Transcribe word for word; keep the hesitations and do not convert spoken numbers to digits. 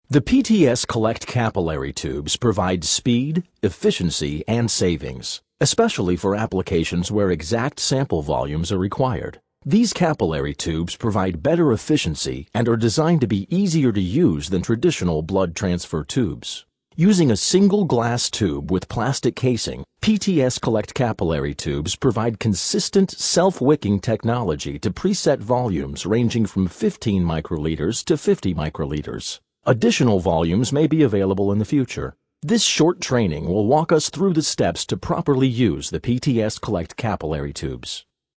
The P T S Collect capillary tubes provide speed, efficiency, and savings, especially for applications where exact sample volumes are required. These capillary tubes provide better efficiency and are designed to be easier to use than traditional blood transfer tubes. Using a single glass tube with plastic casing, P T S Collect capillary tubes provide consistent self-wicking technology to preset volumes ranging from fifteen microliters to fifty microliters. Additional volumes may be available in the future. This short training will walk us through the steps to properly use the P T S Collect capillary tubes.